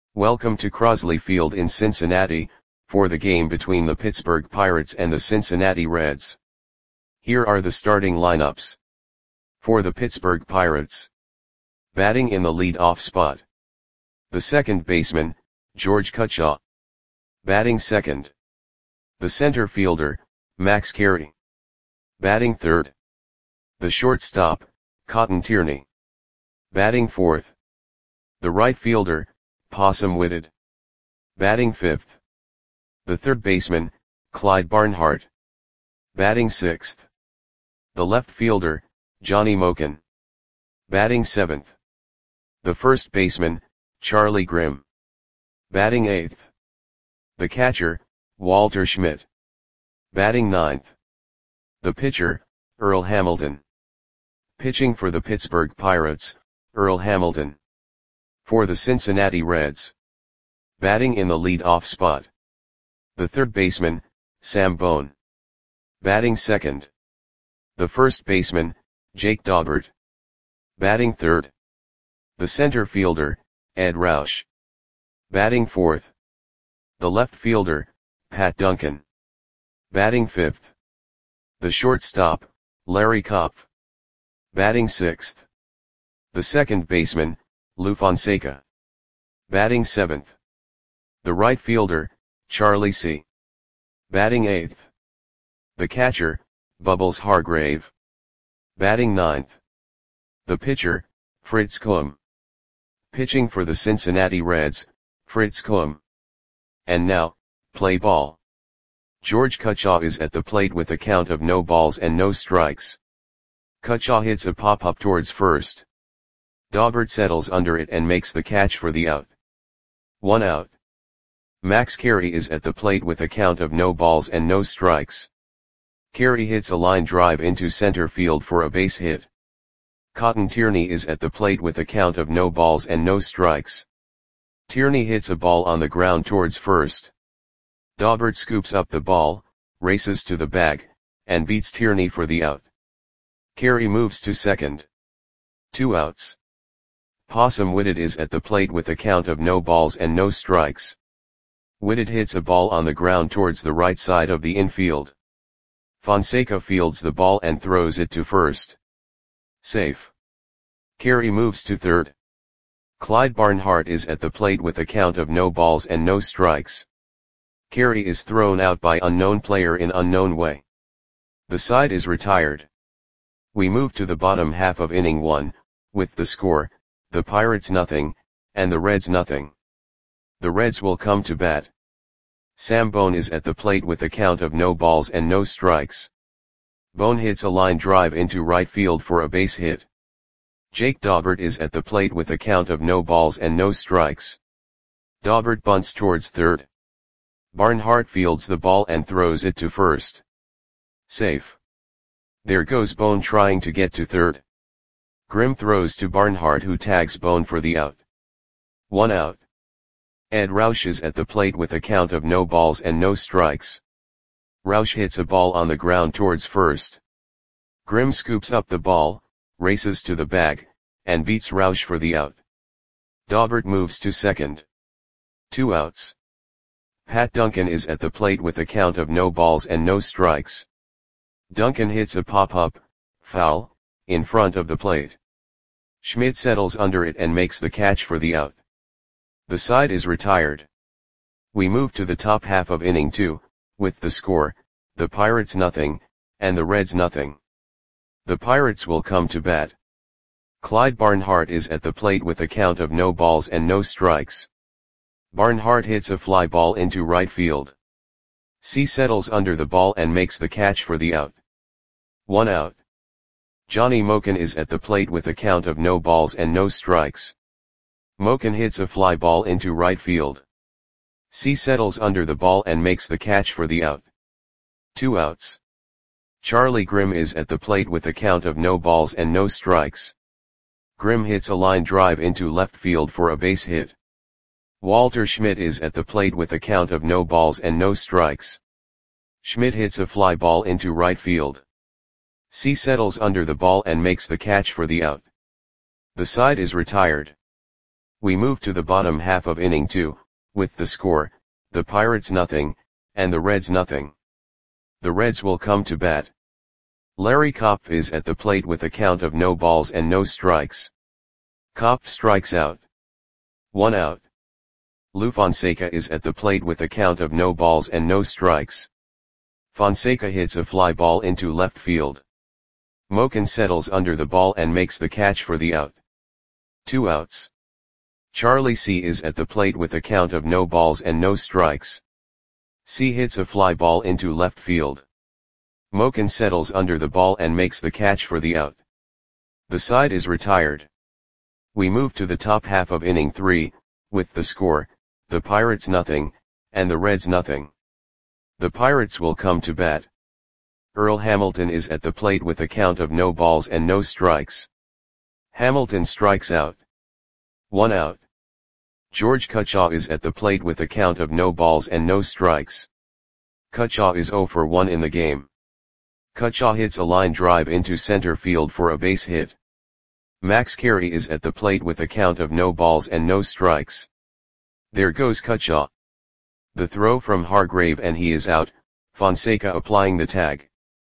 Welcome to Crosley Field in Cincinnati, for the game between the Pittsburgh Pirates and the Cincinnati Reds. Here are the starting lineups. For the Pittsburgh Pirates. Batting in the lead-off spot. The second baseman, George Cutshaw. Batting second. The center fielder, Max Carey. Batting third. The shortstop, Cotton Tierney. Batting fourth. The right fielder, Possum Whitted. Batting fifth. The third baseman, Clyde Barnhart. Batting sixth. The left fielder, Johnny Moken. Batting seventh. The first baseman, Charlie Grimm. Batting eighth. The catcher, Walter Schmidt. Batting ninth. The pitcher, Earl Hamilton. Pitching for the Pittsburgh Pirates, Earl Hamilton. For the Cincinnati Reds. Batting in the lead-off spot. The third baseman, Sam Bone. Batting second. The first baseman, Jake Daubert. Batting third. The center fielder, Ed Roush. Batting fourth. The left fielder, Pat Duncan. Batting fifth. The shortstop, Larry Kopf. Batting sixth. The second baseman, Lou Fonseca. Batting seventh. The right fielder, Charlie C. Batting eighth. The catcher, Bubbles Hargrave. Batting ninth. The pitcher, Fritz Kuhm. Pitching for the Cincinnati Reds, Fritz Kuhm. And now, play ball. George Cutshaw is at the plate with a count of no balls and no strikes. Cutshaw hits a pop-up towards first. Daubert settles under it and makes the catch for the out. 1 out. Max Carey is at the plate with a count of no balls and no strikes. Carey hits a line drive into center field for a base hit. Cotton Tierney is at the plate with a count of no balls and no strikes. Tierney hits a ball on the ground towards first. Daubert scoops up the ball, races to the bag, and beats Tierney for the out. Carey moves to second. 2 outs. Possum Whitted is at the plate with a count of no balls and no strikes. Whitted hits a ball on the ground towards the right side of the infield. Fonseca fields the ball and throws it to first. Safe. Carey moves to third. Clyde Barnhart is at the plate with a count of no balls and no strikes. Carey is thrown out by unknown player in unknown way. The side is retired. We move to the bottom half of inning 1, with the score, the Pirates nothing, and the Reds nothing. The Reds will come to bat. Sam Bone is at the plate with a count of no balls and no strikes. Bone hits a line drive into right field for a base hit. Jake Daubert is at the plate with a count of no balls and no strikes. Daubert bunts towards third. Barnhart fields the ball and throws it to first. Safe. There goes Bone trying to get to third. Grimm throws to Barnhart, who tags Bone for the out. 1 out. Ed Roush is at the plate with a count of no balls and no strikes. Roush hits a ball on the ground towards first. Grimm scoops up the ball, races to the bag, and beats Roush for the out. Daubert moves to second. 2 outs. Pat Duncan is at the plate with a count of no balls and no strikes. Duncan hits a pop-up, foul, in front of the plate. Schmidt settles under it and makes the catch for the out. The side is retired. We move to the top half of inning 2, with the score, the Pirates nothing, and the Reds nothing. The Pirates will come to bat. Clyde Barnhart is at the plate with a count of no balls and no strikes. Barnhart hits a fly ball into right field. C settles under the ball and makes the catch for the out. 1 out. Johnny Moken is at the plate with a count of no balls and no strikes. Moken hits a fly ball into right field. C settles under the ball and makes the catch for the out. 2 outs. Charlie Grimm is at the plate with a count of no balls and no strikes. Grimm hits a line drive into left field for a base hit. Walter Schmidt is at the plate with a count of no balls and no strikes. Schmidt hits a fly ball into right field. C settles under the ball and makes the catch for the out. The side is retired. We move to the bottom half of inning 2, with the score, the Pirates nothing, and the Reds nothing. The Reds will come to bat. Larry Kopf is at the plate with a count of no balls and no strikes. Kopf strikes out. 1 out. Lou Fonseca is at the plate with a count of no balls and no strikes. Fonseca hits a fly ball into left field. Moken settles under the ball and makes the catch for the out. 2 outs. Charlie C is at the plate with a count of no balls and no strikes. C hits a fly ball into left field. Moken settles under the ball and makes the catch for the out. The side is retired. We move to the top half of inning 3, with the score, the Pirates nothing, and the Reds nothing. The Pirates will come to bat. Earl Hamilton is at the plate with a count of no balls and no strikes. Hamilton strikes out. 1 out. George Cutchaw is at the plate with a count of no balls and no strikes. Cutchaw is 0 for 1 in the game. Cutchaw hits a line drive into center field for a base hit. Max Carey is at the plate with a count of no balls and no strikes. There goes Cutchaw. The throw from Hargrave and he is out, Fonseca applying the tag.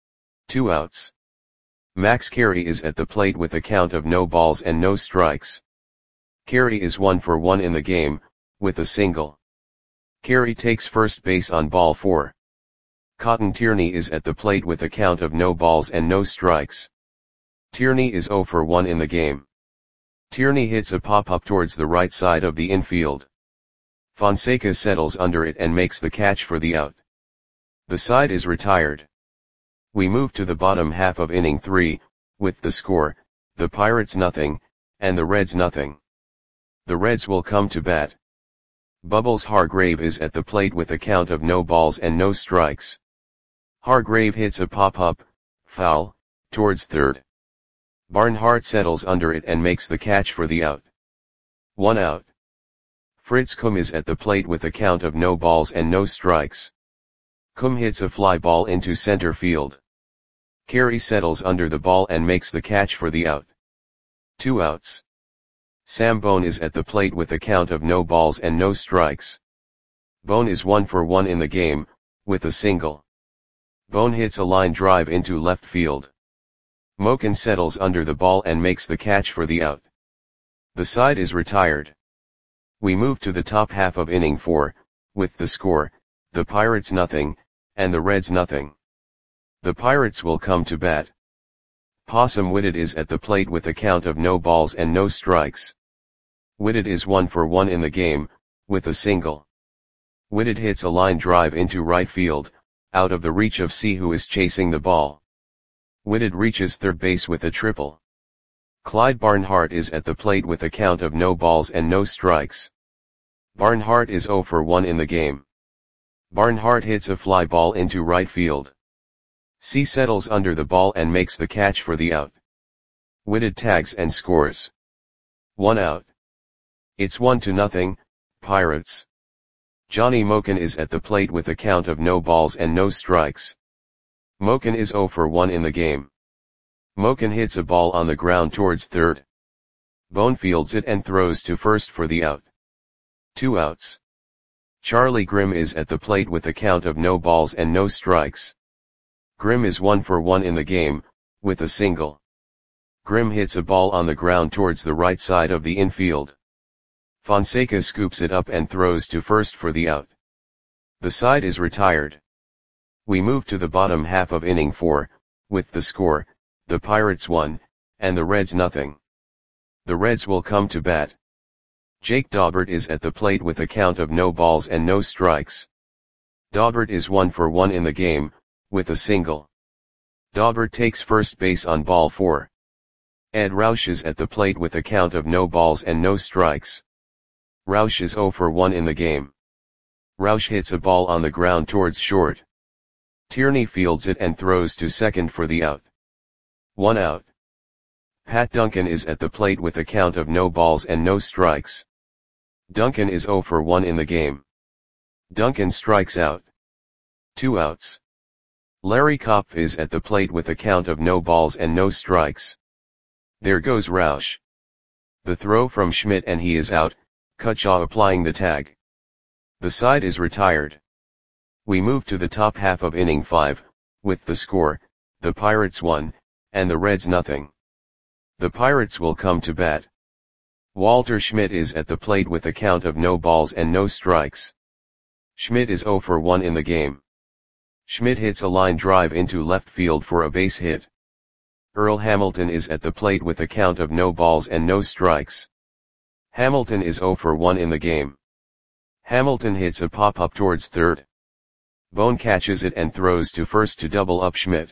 2 outs. Max Carey is at the plate with a count of no balls and no strikes. Carey is 1 for 1 in the game, with a single. Carey takes first base on ball 4. Cotton Tierney is at the plate with a count of no balls and no strikes. Tierney is 0 for 1 in the game. Tierney hits a pop-up towards the right side of the infield. Fonseca settles under it and makes the catch for the out. The side is retired. We move to the bottom half of inning 3, with the score, the Pirates nothing, and the Reds nothing. The Reds will come to bat. Bubbles Hargrave is at the plate with a count of no balls and no strikes. Hargrave hits a pop-up, foul, towards third. Barnhart settles under it and makes the catch for the out. 1 out. Fritz Kum is at the plate with a count of no balls and no strikes. Kum hits a fly ball into center field. Carey settles under the ball and makes the catch for the out. 2 outs. Sam Bone is at the plate with a count of no balls and no strikes. Bone is 1 for 1 in the game, with a single. Bone hits a line drive into left field. Moken settles under the ball and makes the catch for the out. The side is retired. We move to the top half of inning 4, with the score, the Pirates nothing, and the Reds nothing. The Pirates will come to bat. Possum Whitted is at the plate with a count of no balls and no strikes. Whitted is 1 for 1 in the game, with a single. Whitted hits a line drive into right field, out of the reach of C who is chasing the ball. Whitted reaches third base with a triple. Clyde Barnhart is at the plate with a count of no balls and no strikes. Barnhart is 0 for 1 in the game. Barnhart hits a fly ball into right field. C settles under the ball and makes the catch for the out. Whitted tags and scores. 1 out. It's 1-0, Pirates. Johnny Moken is at the plate with a count of no balls and no strikes. Moken is 0 for 1 in the game. Moken hits a ball on the ground towards third. Bone fields it and throws to first for the out. 2 outs. Charlie Grimm is at the plate with a count of no balls and no strikes. Grimm is 1 for 1 in the game, with a single. Grimm hits a ball on the ground towards the right side of the infield. Fonseca scoops it up and throws to first for the out. The side is retired. We move to the bottom half of inning 4, with the score, the Pirates 1, and the Reds nothing. The Reds will come to bat. Jake Daubert is at the plate with a count of no balls and no strikes. Daubert is 1 for 1 in the game, with a single. Daubert takes first base on ball 4. Ed Roush is at the plate with a count of no balls and no strikes. Roush is 0 for 1 in the game. Roush hits a ball on the ground towards short. Tierney fields it and throws to second for the out. 1 out. Pat Duncan is at the plate with a count of no balls and no strikes. Duncan is 0 for 1 in the game. Duncan strikes out. 2 outs. Larry Kopf is at the plate with a count of no balls and no strikes. There goes Roush. The throw from Schmidt and he is out, Cutshaw applying the tag. The side is retired. We move to the top half of inning 5, with the score, the Pirates 1, and the Reds nothing. The Pirates will come to bat. Walter Schmidt is at the plate with a count of no balls and no strikes. Schmidt is 0 for 1 in the game. Schmidt hits a line drive into left field for a base hit. Earl Hamilton is at the plate with a count of no balls and no strikes. Hamilton is 0 for 1 in the game. Hamilton hits a pop-up towards third. Bone catches it and throws to first to double up Schmidt.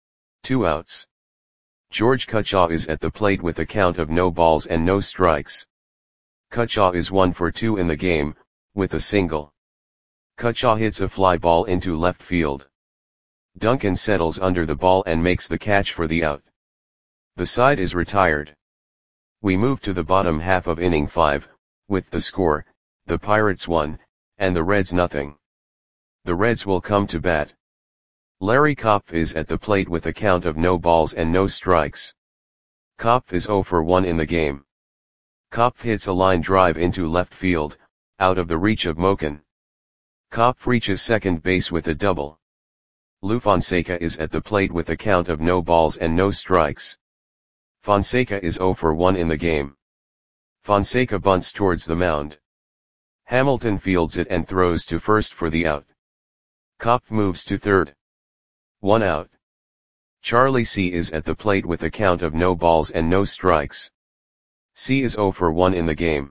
2 outs. George Cutshaw is at the plate with a count of no balls and no strikes. Cutshaw is 1 for 2 in the game, with a single. Cutshaw hits a fly ball into left field. Duncan settles under the ball and makes the catch for the out. The side is retired. We move to the bottom half of inning 5, with the score, the Pirates 1, and the Reds nothing. The Reds will come to bat. Larry Kopf is at the plate with a count of no balls and no strikes. Kopf is 0 for 1 in the game. Kopf hits a line drive into left field, out of the reach of Moken. Kopf reaches second base with a double. Lou Fonseca is at the plate with a count of no balls and no strikes. Fonseca is 0 for 1 in the game. Fonseca bunts towards the mound. Hamilton fields it and throws to first for the out. Kopf moves to third. 1 out. Charlie C is at the plate with a count of no balls and no strikes. C is 0 for 1 in the game.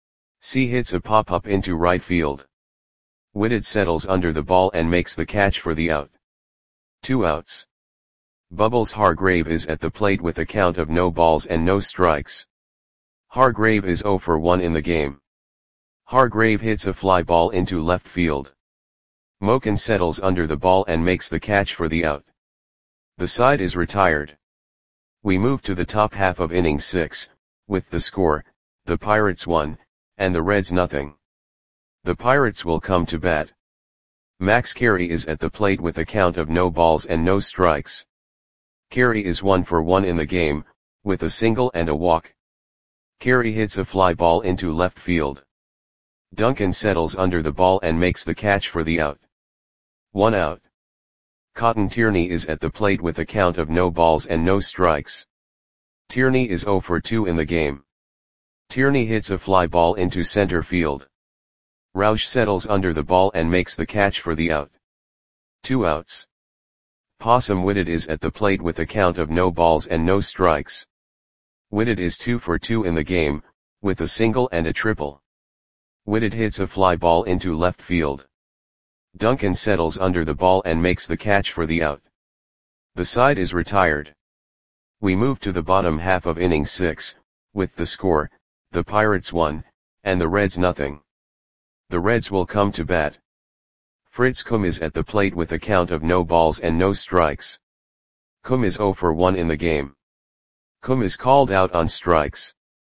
C hits a pop-up into right field. Whitted settles under the ball and makes the catch for the out. 2 outs. Bubbles Hargrave is at the plate with a count of no balls and no strikes. Hargrave is 0 for 1 in the game. Hargrave hits a fly ball into left field. Moken settles under the ball and makes the catch for the out. The side is retired. We move to the top half of inning 6, with the score, the Pirates 1, and the Reds nothing. The Pirates will come to bat. Max Carey is at the plate with a count of no balls and no strikes. Carey is 1 for 1 in the game, with a single and a walk. Carey hits a fly ball into left field. Duncan settles under the ball and makes the catch for the out. 1 out. Cotton Tierney is at the plate with a count of no balls and no strikes. Tierney is 0 for 2 in the game. Tierney hits a fly ball into center field. Roush settles under the ball and makes the catch for the out. 2 outs. Possum Whitted is at the plate with a count of no balls and no strikes. Whitted is 2 for 2 in the game, with a single and a triple. Whitted hits a fly ball into left field. Duncan settles under the ball and makes the catch for the out. The side is retired. We move to the bottom half of inning 6, with the score, the Pirates 1, and the Reds nothing. The Reds will come to bat. Fritz Kum is at the plate with a count of no balls and no strikes. Kum is 0 for 1 in the game. Kum is called out on strikes.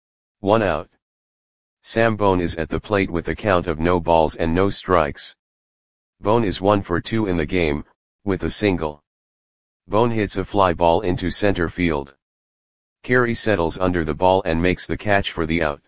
1 out. Sam Bone is at the plate with a count of no balls and no strikes. Bone is 1 for 2 in the game, with a single. Bone hits a fly ball into center field. Carey settles under the ball and makes the catch for the out.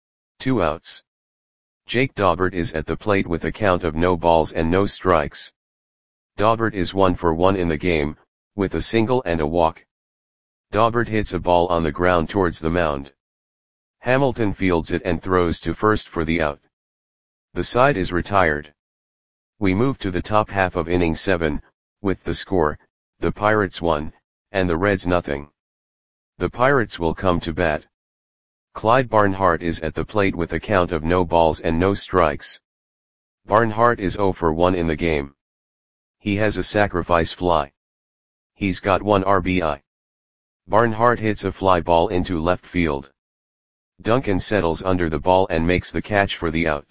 2 outs. Jake Daubert is at the plate with a count of no balls and no strikes. Daubert is 1 for 1 in the game, with a single and a walk. Daubert hits a ball on the ground towards the mound. Hamilton fields it and throws to first for the out. The side is retired. We move to the top half of inning 7, with the score, the Pirates 1, and the Reds nothing. The Pirates will come to bat. Clyde Barnhart is at the plate with a count of no balls and no strikes. Barnhart is 0 for 1 in the game. He has a sacrifice fly. He's got 1 RBI. Barnhart hits a fly ball into left field. Duncan settles under the ball and makes the catch for the out.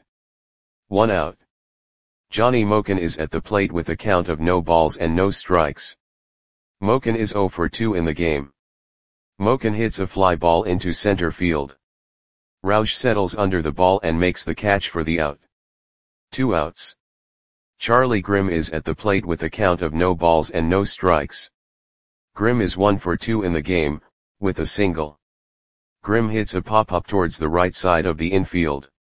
1 out. Johnny Moken is at the plate with a count of no balls and no strikes. Moken is 0 for 2 in the game. Moken hits a fly ball into center field. Roush settles under the ball and makes the catch for the out. 2 outs. Charlie Grimm is at the plate with a count of no balls and no strikes. Grimm is 1 for 2 in the game, with a single. Grimm hits a pop-up towards the right side of the infield.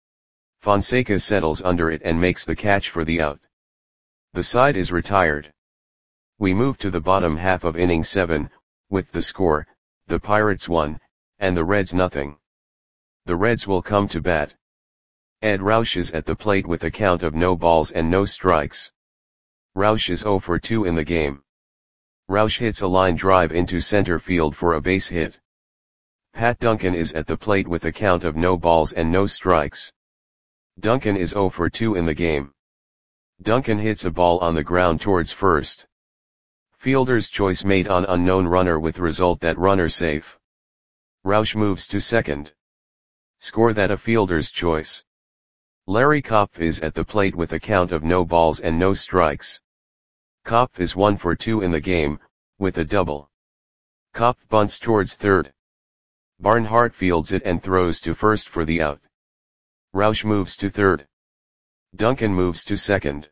Fonseca settles under it and makes the catch for the out. The side is retired. We move to the bottom half of inning 7, with the score, the Pirates 1, and the Reds nothing. The Reds will come to bat. Ed Roush is at the plate with a count of no balls and no strikes. Roush is 0 for 2 in the game. Roush hits a line drive into center field for a base hit. Pat Duncan is at the plate with a count of no balls and no strikes. Duncan is 0 for 2 in the game. Duncan hits a ball on the ground towards first. Fielder's choice made on unknown runner with result that runner safe. Roush moves to second. Score that a fielder's choice. Larry Kopf is at the plate with a count of no balls and no strikes. Kopf is 1 for 2 in the game, with a double. Kopf bunts towards third. Barnhart fields it and throws to first for the out. Roush moves to third. Duncan moves to second.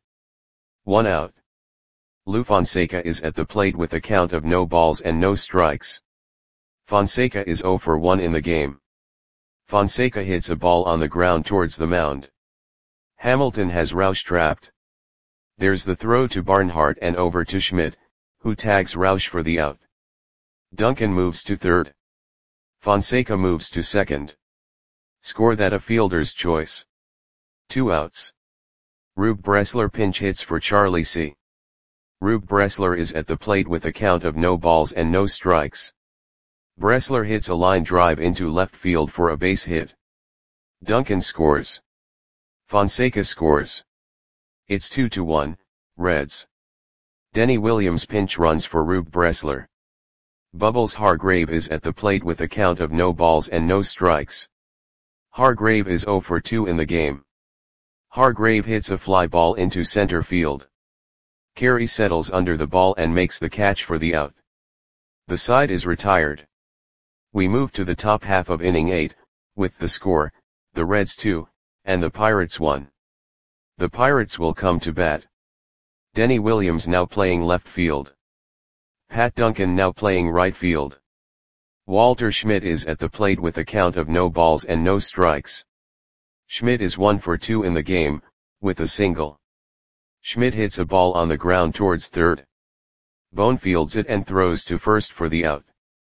1 out. Lou Fonseca is at the plate with a count of no balls and no strikes. Fonseca is 0 for 1 in the game. Fonseca hits a ball on the ground towards the mound. Hamilton has Roush trapped. There's the throw to Barnhart and over to Schmidt, who tags Roush for the out. Duncan moves to third. Fonseca moves to second. Score that a fielder's choice. 2 outs. Rube Bressler pinch hits for Charlie C. Rube Bressler is at the plate with a count of no balls and no strikes. Bressler hits a line drive into left field for a base hit. Duncan scores. Fonseca scores. It's 2-1, Reds. Denny Williams pinch runs for Rube Bressler. Bubbles Hargrave is at the plate with a count of no balls and no strikes. Hargrave is 0 for 2 in the game. Hargrave hits a fly ball into center field. Carey settles under the ball and makes the catch for the out. The side is retired. We move to the top half of inning 8, with the score, the Reds 2, and the Pirates 1. The Pirates will come to bat. Denny Williams now playing left field. Pat Duncan now playing right field. Walter Schmidt is at the plate with a count of no balls and no strikes. Schmidt is 1 for 2 in the game, with a single. Schmidt hits a ball on the ground towards third. Bone fields it and throws to first for the out.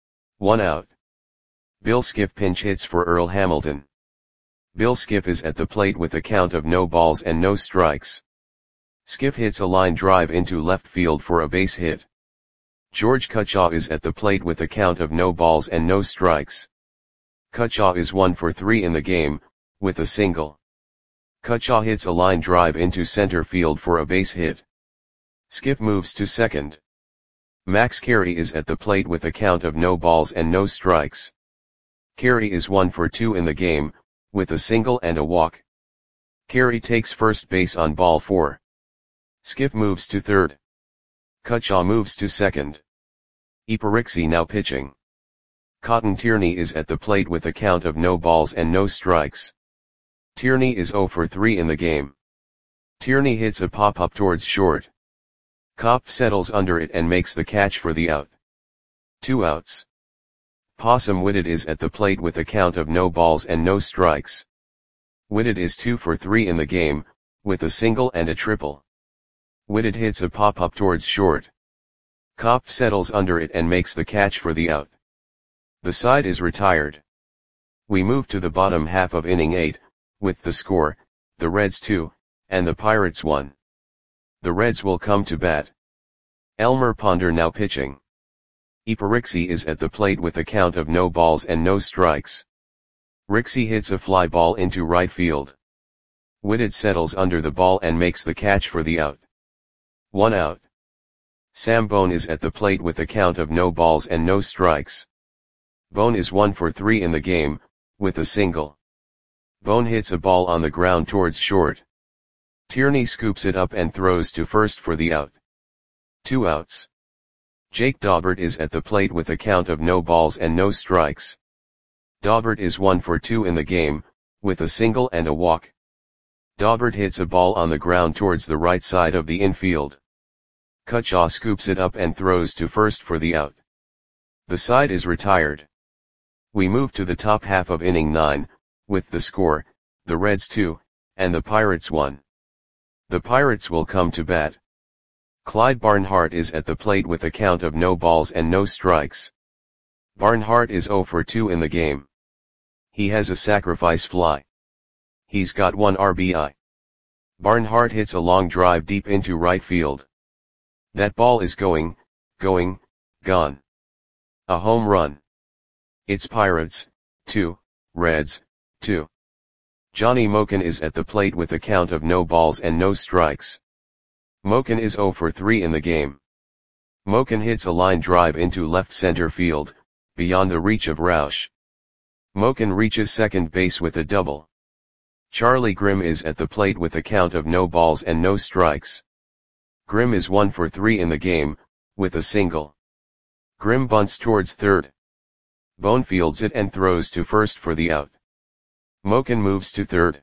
1 out. Bill Skiff pinch hits for Earl Hamilton. Bill Skiff is at the plate with a count of no balls and no strikes. Skiff hits a line drive into left field for a base hit. George Cutchaw is at the plate with a count of no balls and no strikes. Cutchaw is 1 for 3 in the game, with a single. Cutchaw hits a line drive into center field for a base hit. Skiff moves to second. Max Carey is at the plate with a count of no balls and no strikes. Carey is 1 for 2 in the game, with a single and a walk. Carey takes first base on ball 4. Skiff moves to third. Cutchaw moves to second. Iparixi now pitching. Cotton Tierney is at the plate with a count of no balls and no strikes. Tierney is 0 for 3 in the game. Tierney hits a pop-up towards short. Kopf settles under it and makes the catch for the out. 2 outs. Possum Whitted is at the plate with a count of no balls and no strikes. Whitted is 2 for 3 in the game, with a single and a triple. Whitted hits a pop-up towards short. Kopf settles under it and makes the catch for the out. The side is retired. We move to the bottom half of inning 8, with the score, the Reds 2, and the Pirates 1. The Reds will come to bat. Elmer Ponder now pitching. Iparixi is at the plate with a count of no balls and no strikes. Rixey hits a fly ball into right field. Whitted settles under the ball and makes the catch for the out. 1 out. Sam Bone is at the plate with a count of no balls and no strikes. Bone is 1 for 3 in the game, with a single. Bone hits a ball on the ground towards short. Tierney scoops it up and throws to first for the out. 2 outs. Jake Daubert is at the plate with a count of no balls and no strikes. Daubert is 1 for 2 in the game, with a single and a walk. Daubert hits a ball on the ground towards the right side of the infield. Cutchaw scoops it up and throws to first for the out. The side is retired. We move to the top half of inning 9, with the score, the Reds 2, and the Pirates won. The Pirates will come to bat. Clyde Barnhart is at the plate with a count of no balls and no strikes. Barnhart is 0 for 2 in the game. He has a sacrifice fly. He's got 1 RBI. Barnhart hits a long drive deep into right field. That ball is gone. A home run. It's Pirates, 2, Reds, 2. Johnny Moken is at the plate with a count of no balls and no strikes. Moken is 0 for 3 in the game. Moken hits a line drive into left center field, beyond the reach of Roush. Moken reaches second base with a double. Charlie Grimm is at the plate with a count of no balls and no strikes. Grimm is 1 for 3 in the game, with a single. Grimm bunts towards third. Bone fields it and throws to first for the out. Moken moves to third.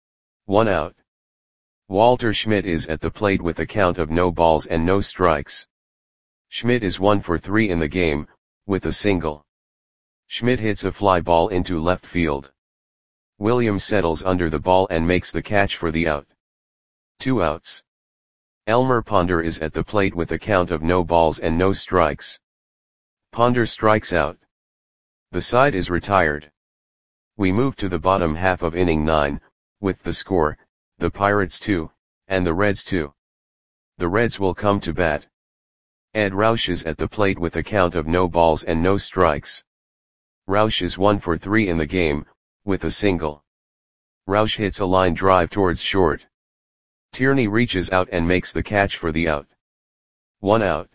1 out. Walter Schmidt is at the plate with a count of no balls and no strikes. Schmidt is 1 for 3 in the game, with a single. Schmidt hits a fly ball into left field. Williams settles under the ball and makes the catch for the out. 2 outs. Elmer Ponder is at the plate with a count of no balls and no strikes. Ponder strikes out. The side is retired. We move to the bottom half of inning 9, with the score, the Pirates 2, and the Reds 2. The Reds will come to bat. Ed Roush is at the plate with a count of no balls and no strikes. Roush is 1 for 3 in the game, with a single. Roush hits a line drive towards short. Tierney reaches out and makes the catch for the out. 1 out.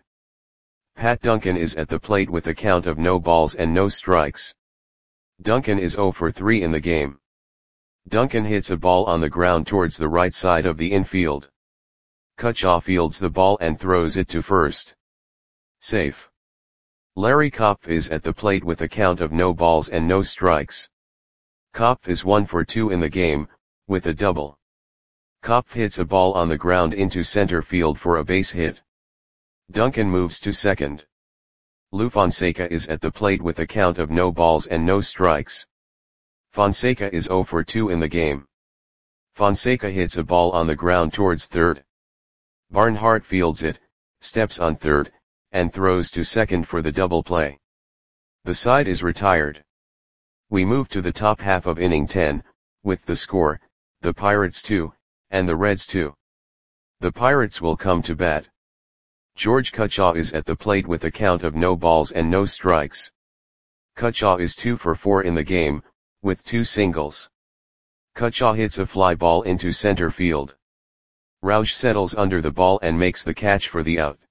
Pat Duncan is at the plate with a count of no balls and no strikes. Duncan is 0 for 3 in the game. Duncan hits a ball on the ground towards the right side of the infield. Cutchaw fields the ball and throws it to first. Safe. Larry Kopf is at the plate with a count of no balls and no strikes. Kopf is 1 for 2 in the game, with a double. Kopf hits a ball on the ground into center field for a base hit. Duncan moves to second. Lou Fonseca is at the plate with a count of no balls and no strikes. Fonseca is 0 for 2 in the game. Fonseca hits a ball on the ground towards third. Barnhart fields it, steps on third, and throws to second for the double play. The side is retired. We move to the top half of inning 10, with the score, the Pirates 2, and the Reds 2. The Pirates will come to bat. George Cutchaw is at the plate with a count of no balls and no strikes. Cutchaw is 2 for 4 in the game, with 2 singles. Cutchaw hits a fly ball into center field. Roush settles under the ball and makes the catch for the out.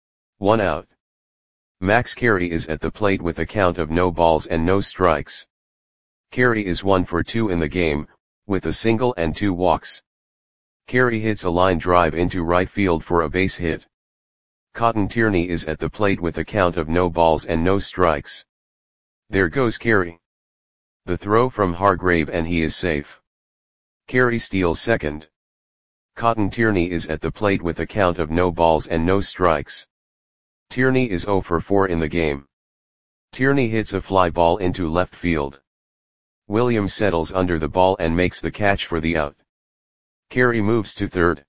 1 out. Max Carey is at the plate with a count of no balls and no strikes. Carey is 1 for 2 in the game, with a single and 2 walks. Carey hits a line drive into right field for a base hit. Cotton Tierney is at the plate with a count of no balls and no strikes. There goes Carey. The throw from Hargrave and he is safe. Carey steals second. Cotton Tierney is at the plate with a count of no balls and no strikes. Tierney is 0 for 4 in the game. Tierney hits a fly ball into left field. Williams settles under the ball and makes the catch for the out. Carey moves to third.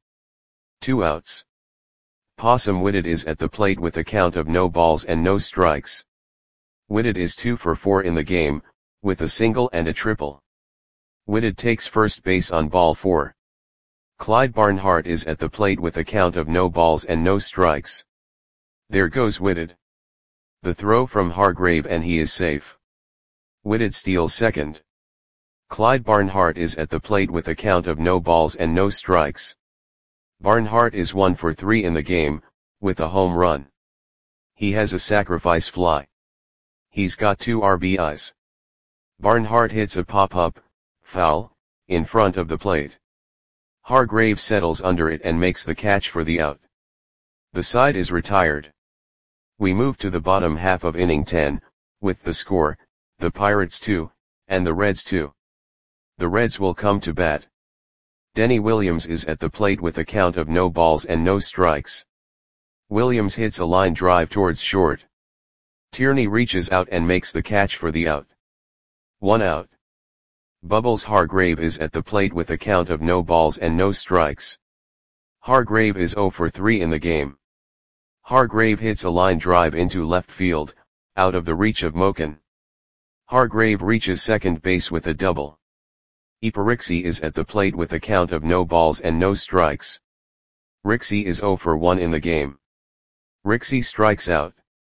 2 outs. Possum Whitted is at the plate with a count of no balls and no strikes. Whitted is 2 for 4 in the game, with a single and a triple. Whitted takes first base on ball 4. Clyde Barnhart is at the plate with a count of no balls and no strikes. There goes Whitted. The throw from Hargrave and he is safe. Whitted steals second. Clyde Barnhart is at the plate with a count of no balls and no strikes. Barnhart is 1 for 3 in the game, with a home run. He has a sacrifice fly. He's got 2 RBIs. Barnhart hits a pop-up, foul, in front of the plate. Hargrave settles under it and makes the catch for the out. The side is retired. We move to the bottom half of inning 10, with the score, the Pirates 2, and the Reds 2. The Reds will come to bat. Denny Williams is at the plate with a count of no balls and no strikes. Williams hits a line drive towards short. Tierney reaches out and makes the catch for the out. 1 out. Bubbles Hargrave is at the plate with a count of no balls and no strikes. Hargrave is 0 for 3 in the game. Hargrave hits a line drive into left field, out of the reach of Moken. Hargrave reaches second base with a double. Rixey is at the plate with a count of no balls and no strikes. Rixey is 0 for 1 in the game. Rixey strikes out.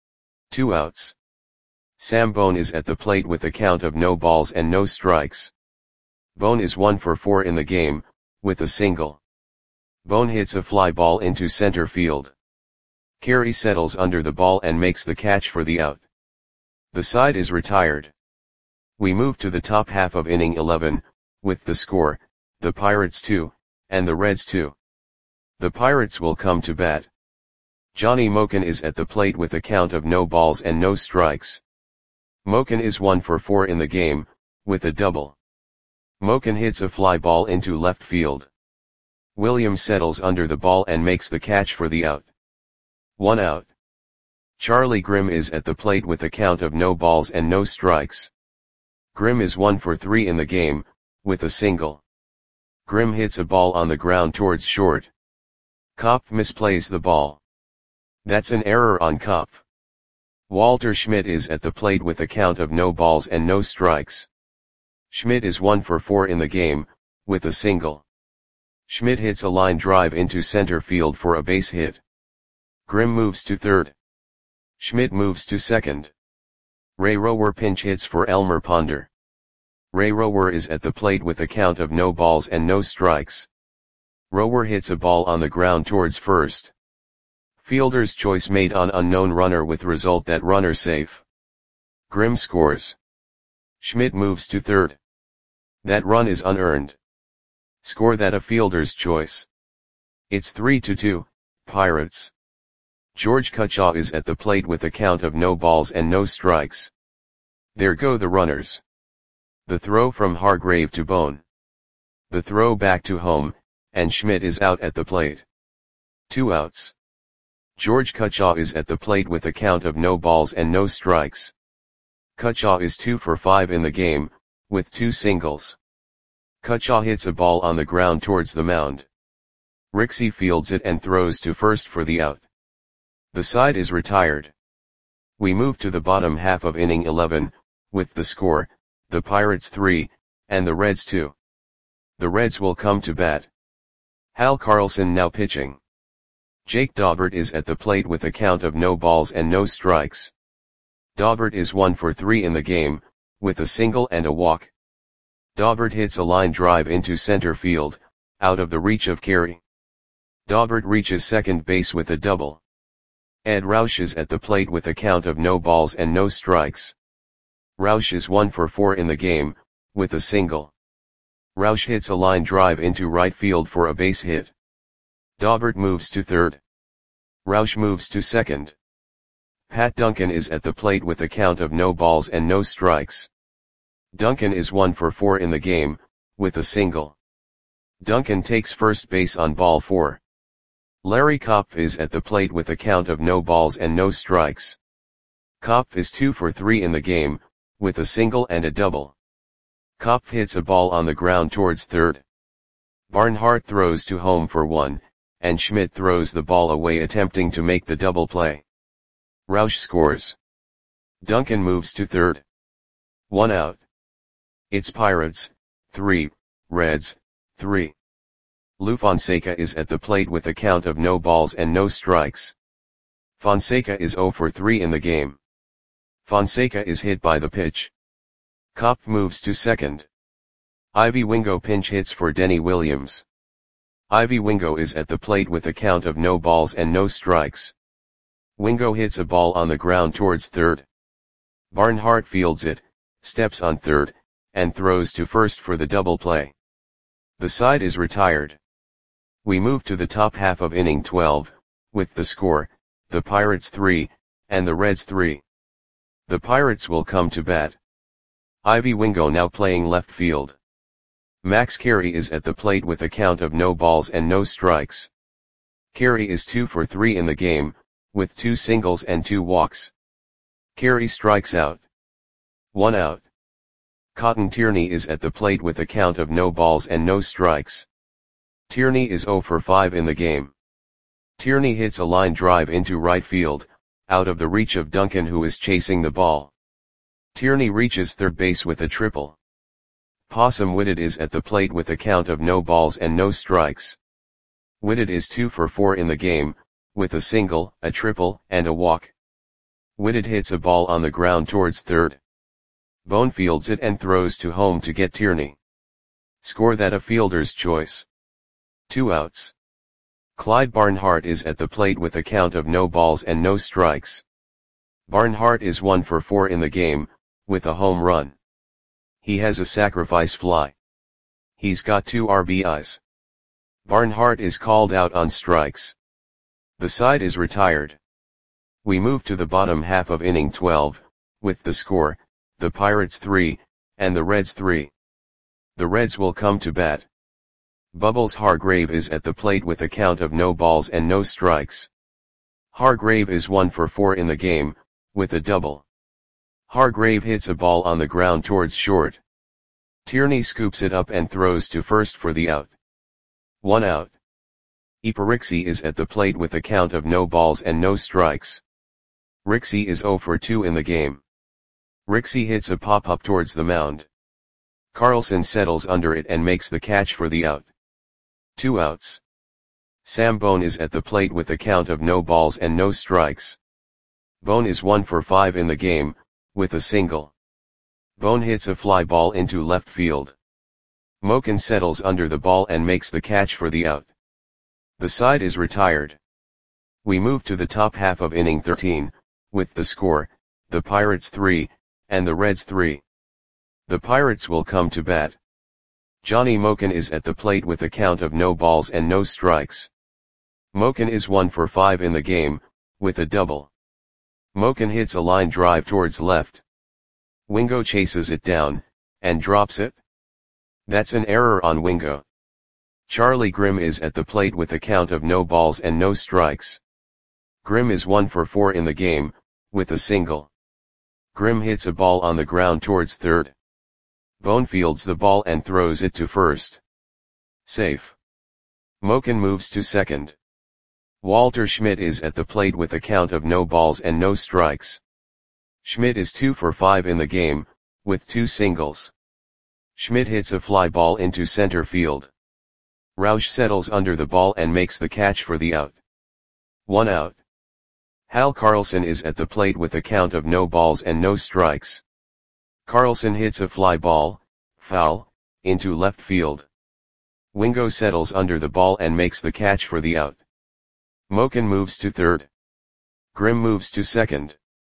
2 outs. Sam Bone is at the plate with a count of no balls and no strikes. Bone is 1 for 4 in the game, with a single. Bone hits a fly ball into center field. Carey settles under the ball and makes the catch for the out. The side is retired. We move to the top half of inning 11, with the score, the Pirates 2, and the Reds 2. The Pirates will come to bat. Johnny Moken is at the plate with a count of no balls and no strikes. Moken is 1 for 4 in the game, with a double. Moken hits a fly ball into left field. Williams settles under the ball and makes the catch for the out. 1 out. Charlie Grimm is at the plate with a count of no balls and no strikes. Grimm is 1 for 3 in the game, with a single. Grimm hits a ball on the ground towards short. Kopf misplays the ball. That's an error on Kopf. Walter Schmidt is at the plate with a count of no balls and no strikes. Schmidt is 1 for 4 in the game, with a single. Schmidt hits a line drive into center field for a base hit. Grimm moves to third. Schmidt moves to second. Ray Rower pinch hits for Elmer Ponder. Ray Rower is at the plate with a count of no balls and no strikes. Rower hits a ball on the ground towards first. Fielder's choice made on unknown runner with result that runner safe. Grimm scores. Schmidt moves to third. That run is unearned. Score that a fielder's choice. It's 3-2, Pirates. George Cutchaw is at the plate with a count of no balls and no strikes. There go the runners. The throw from Hargrave to Bone. The throw back to home, and Schmidt is out at the plate. 2 outs. George Cutchaw is at the plate with a count of no balls and no strikes. Cutchaw is 2 for 5 in the game, with 2 singles. Cutchaw hits a ball on the ground towards the mound. Rixey fields it and throws to first for the out. The side is retired. We move to the bottom half of inning 11, with the score, the Pirates 3, and the Reds 2. The Reds will come to bat. Hal Carlson now pitching. Jake Daubert is at the plate with a count of no balls and no strikes. Daubert is 1 for 3 in the game, with a single and a walk. Daubert hits a line drive into center field, out of the reach of Carey. Daubert reaches second base with a double. Ed Roush is at the plate with a count of no balls and no strikes. Roush is 1 for 4 in the game, with a single. Roush hits a line drive into right field for a base hit. Daubert moves to third. Roush moves to second. Pat Duncan is at the plate with a count of no balls and no strikes. Duncan is 1 for 4 in the game, with a single. Duncan takes first base on ball 4. Larry Kopf is at the plate with a count of no balls and no strikes. Kopf is 2 for 3 in the game, with a single and a double. Kopf hits a ball on the ground towards third. Barnhart throws to home for 1, and Schmidt throws the ball away attempting to make the double play. Roush scores. Duncan moves to third. 1 out. It's Pirates, 3, Reds, 3. Lou Fonseca is at the plate with a count of no balls and no strikes. Fonseca is 0 for 3 in the game. Fonseca is hit by the pitch. Kopf moves to second. Ivy Wingo pinch hits for Denny Williams. Ivy Wingo is at the plate with a count of no balls and no strikes. Wingo hits a ball on the ground towards third. Barnhart fields it, steps on third, and throws to first for the double play. The side is retired. We move to the top half of inning 12, with the score, the Pirates 3, and the Reds 3. The Pirates will come to bat. Ivy Wingo now playing left field. Max Carey is at the plate with a count of no balls and no strikes. Carey is 2 for 3 in the game, with 2 singles and 2 walks. Carey strikes out. 1 out. Cotton Tierney is at the plate with a count of no balls and no strikes. Tierney is 0 for 5 in the game. Tierney hits a line drive into right field, out of the reach of Duncan, who is chasing the ball. Tierney reaches third base with a triple. Possum Whitted is at the plate with a count of no balls and no strikes. Whitted is 2 for 4 in the game, with a single, a triple, and a walk. Whitted hits a ball on the ground towards third. Bone fields it and throws to home to get Tierney. Score that a fielder's choice. 2 outs. Clyde Barnhart is at the plate with a count of no balls and no strikes. Barnhart is 1 for 4 in the game, with a home run. He has a sacrifice fly. He's got 2 RBIs. Barnhart is called out on strikes. The side is retired. We move to the bottom half of inning 12, with the score, the Pirates 3, and the Reds 3. The Reds will come to bat. Bubbles Hargrave is at the plate with a count of no balls and no strikes. Hargrave is 1 for 4 in the game, with a double. Hargrave hits a ball on the ground towards short. Tierney scoops it up and throws to first for the out. 1 out. Iparixi is at the plate with a count of no balls and no strikes. Rixey is 0 for 2 in the game. Rixey hits a pop-up towards the mound. Carlson settles under it and makes the catch for the out. 2 outs. Sam Bone is at the plate with a count of no balls and no strikes. Bone is 1 for 5 in the game, with a single. Bone hits a fly ball into left field. Moken settles under the ball and makes the catch for the out. The side is retired. We move to the top half of inning 13, with the score, the Pirates 3, and the Reds 3. The Pirates will come to bat. Johnny Moken is at the plate with a count of no balls and no strikes. Moken is 1 for 5 in the game, with a double. Moken hits a line drive towards left. Wingo chases it down, and drops it. That's an error on Wingo. Charlie Grimm is at the plate with a count of no balls and no strikes. Grimm is 1 for 4 in the game, with a single. Grimm hits a ball on the ground towards third. Bone fields the ball and throws it to first. Safe. Moken moves to second. Walter Schmidt is at the plate with a count of no balls and no strikes. Schmidt is 2 for 5 in the game, with 2 singles. Schmidt hits a fly ball into center field. Roush settles under the ball and makes the catch for the out. 1 out. Hal Carlson is at the plate with a count of no balls and no strikes. Carlson hits a fly ball, foul, into left field. Wingo settles under the ball and makes the catch for the out. Moken moves to third. Grimm moves to second.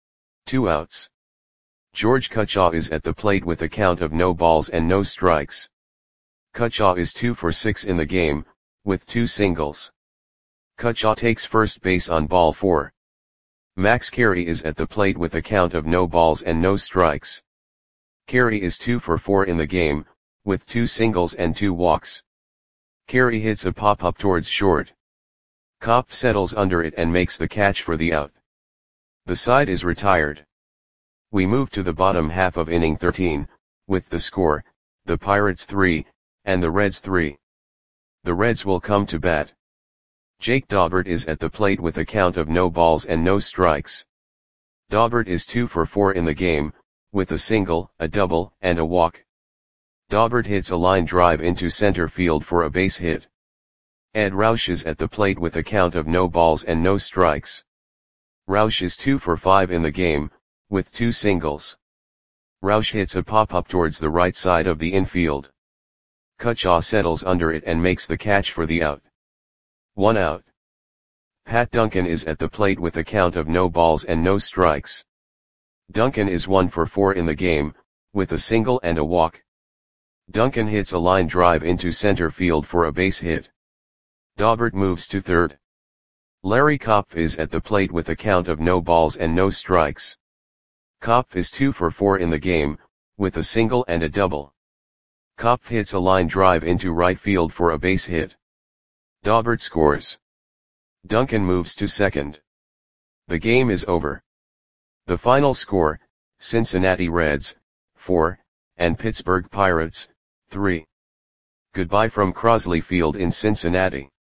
2 outs. George Cutchaw is at the plate with a count of no balls and no strikes. Cutchaw is 2 for 6 in the game, with 2 singles. Cutchaw takes first base on ball 4. Max Carey is at the plate with a count of no balls and no strikes. Carey is 2 for 4 in the game, with 2 singles and 2 walks. Carey hits a pop-up towards short. Kopf settles under it and makes the catch for the out. The side is retired. We move to the bottom half of inning 13, with the score, the Pirates 3, and the Reds 3. The Reds will come to bat. Jake Daubert is at the plate with a count of no balls and no strikes. Daubert is 2 for 4 in the game, with a single, a double, and a walk. Daubert hits a line drive into center field for a base hit. Ed Roush is at the plate with a count of no balls and no strikes. Roush is 2 for 5 in the game, with 2 singles. Roush hits a pop-up towards the right side of the infield. Cutchaw settles under it and makes the catch for the out. 1 out. Pat Duncan is at the plate with a count of no balls and no strikes. Duncan is 1 for 4 in the game, with a single and a walk. Duncan hits a line drive into center field for a base hit. Daubert moves to third. Larry Kopf is at the plate with a count of no balls and no strikes. Kopf is 2 for 4 in the game, with a single and a double. Kopf hits a line drive into right field for a base hit. Daubert scores. Duncan moves to second. The game is over. The final score, Cincinnati Reds, 4, and Pittsburgh Pirates, 3. Goodbye from Crosley Field in Cincinnati.